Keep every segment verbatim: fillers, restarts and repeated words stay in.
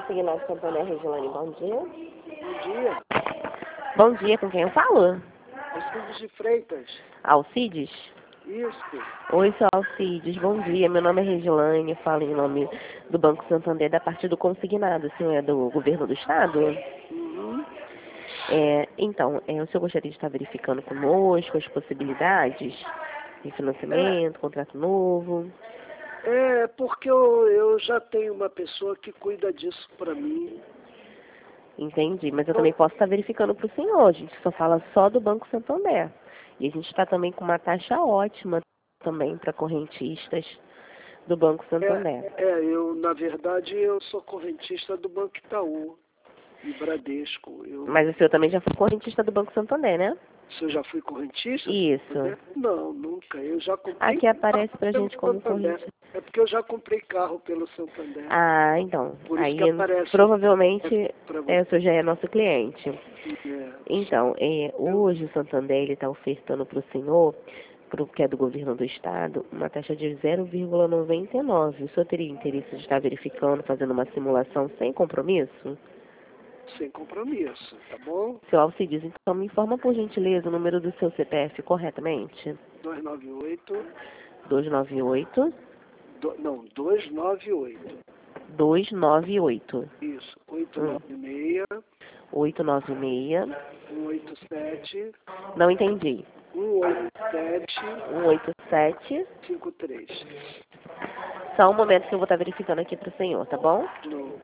Consignado Santander, Regilane, bom dia. Bom dia. Bom dia, com quem eu falo? Alcides de Freitas. Alcides? Isso. Oi, sou Alcides, bom dia. Meu nome é Regilane, eu falo em nome do Banco Santander, da parte do consignado. O senhor é do governo do estado? Uhum. É, então, é, o senhor gostaria de estar verificando conosco as possibilidades de financiamento, É, contrato novo? é porque eu, eu já tenho uma pessoa que cuida disso para mim. Entendi, mas eu Bom, também posso estar verificando para o senhor. A gente só fala só do Banco Santander. E a gente está também com uma taxa ótima também para correntistas do Banco Santander. é, é, eu, na verdade, eu sou correntista do Banco Itaú e Bradesco. Eu, Mas o senhor também já foi correntista do Banco Santander, né? se eu já fui correntista? Isso. Não, nunca. Eu já comprei Aqui aparece carro pra pelo gente como Santander. correntista. É porque eu já comprei carro pelo Santander. Ah, então. Por isso Aí que aparece provavelmente para é, você. o senhor já é nosso cliente. É. Então, é, hoje o Santander está ofertando para o senhor, pro, que é do governo do estado, uma taxa de zero vírgula noventa e nove. O senhor teria interesse de estar verificando, fazendo uma simulação sem compromisso? Sem compromisso, tá bom? Seu Alcides, então me informa por gentileza o número do seu C P F corretamente. dois nove oito, dois nove oito, do, não, duzentos e noventa e oito. dois nove oito. Isso, oito Hum. nove seis, oito nove seis. um oito sete, Não entendi. um oito sete, um oito sete. cinco três. Só um momento que eu vou estar verificando aqui para o senhor, tá bom? No,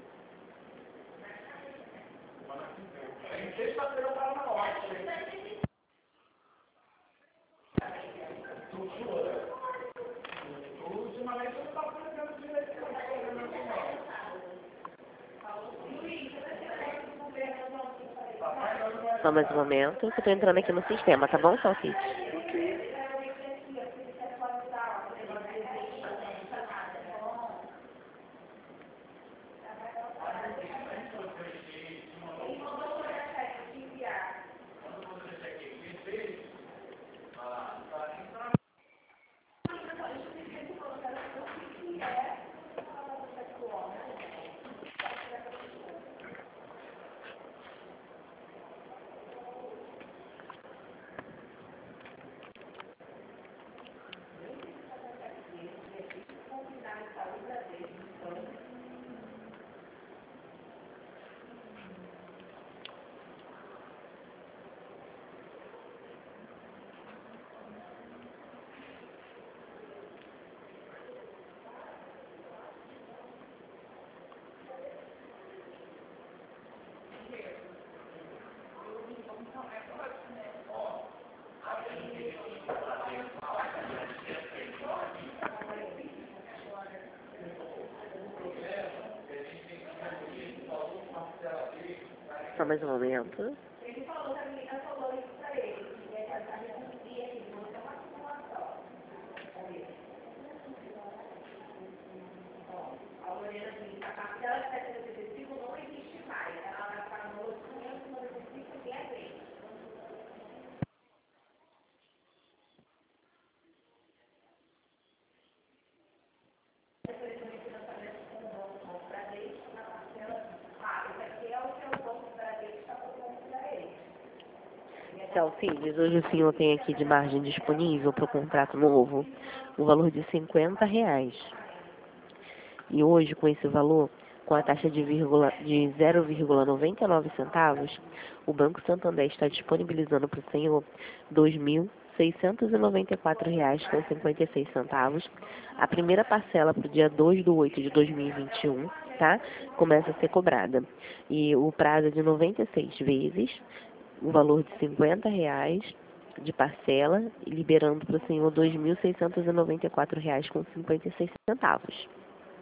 Só mais um momento que eu estou entrando aqui no sistema, tá bom, Salsites? ok. Só mais um momento. Salsides, hoje o senhor tem aqui de margem disponível para o contrato novo o valor de cinquenta reais. E hoje, com esse valor, com a taxa de, vírgula, de zero vírgula noventa e nove centavos, o Banco Santander está disponibilizando para o senhor dois mil seiscentos e noventa e quatro reais com cinquenta e seis centavos. A primeira parcela para o dia dois de oito de dois mil e vinte e um, tá? Começa a ser cobrada. E o prazo é de noventa e seis vezes, o valor de cinquenta reais de parcela, liberando para o senhor dois mil seiscentos e noventa e quatro reais com cinquenta e seis centavos.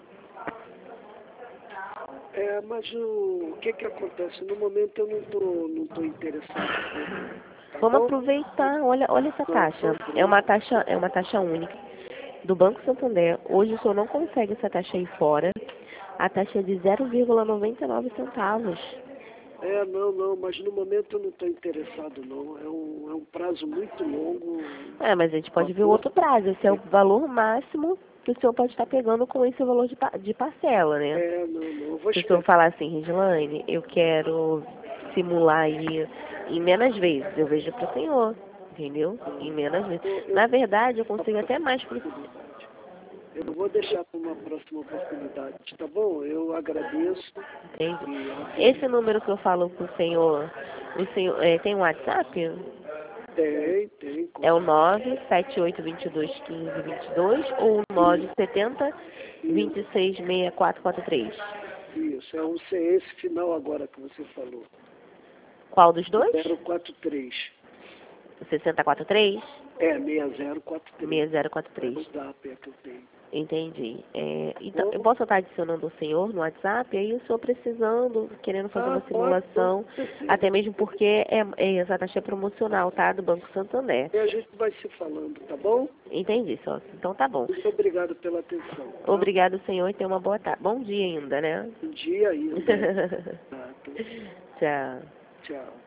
É, mas o, o que que acontece? No momento eu não tô, não tô interessado. Tá Vamos bom? aproveitar, olha, olha essa Não, taxa. É uma taxa, é uma taxa única do Banco Santander. Hoje o senhor não consegue essa taxa aí fora. A taxa é de zero vírgula noventa e nove centavos. É, não, não, mas no momento eu não estou interessado, não. É um, é um prazo muito longo. É, mas a gente pode ver o outro prazo. Esse é o valor máximo que o senhor pode estar pegando com esse valor de, pa- de parcela, né? É, não, não, eu vou Se o senhor esperar. falar assim, Regiane, eu quero simular aí em menos vezes, eu vejo para o senhor, entendeu? Em menos vezes. Eu, eu, Na verdade, eu consigo até mais pro... eu vou deixar para uma próxima oportunidade, tá bom? Eu agradeço. Entende? E, Esse número que eu falo com o senhor, o senhor é, tem um WhatsApp? tem, tem. Com É o nove sete oito dois dois um cinco dois dois ou o nove sete zero dois seis seis quatro quatro três? Isso, é um esse final agora que você falou. Qual dos dois? zero quatro três. seis zero quatro três? É, seis zero quatro três. seis zero quatro É três. o zap é que eu tenho. Entendi. É, então, eu Bom, posso estar adicionando o senhor no WhatsApp, aí o senhor precisando, querendo fazer ah, uma pode, simulação, com certeza. até mesmo porque é, é essa taxa é promocional, tá? Do Banco Santander. E a gente vai se falando, tá bom? Entendi, sócio. Então tá bom. Muito obrigado pela atenção. Tá? Obrigado, senhor, e tenha uma boa tarde. Bom dia ainda, né? Bom dia ainda. Tá, Tchau. tchau.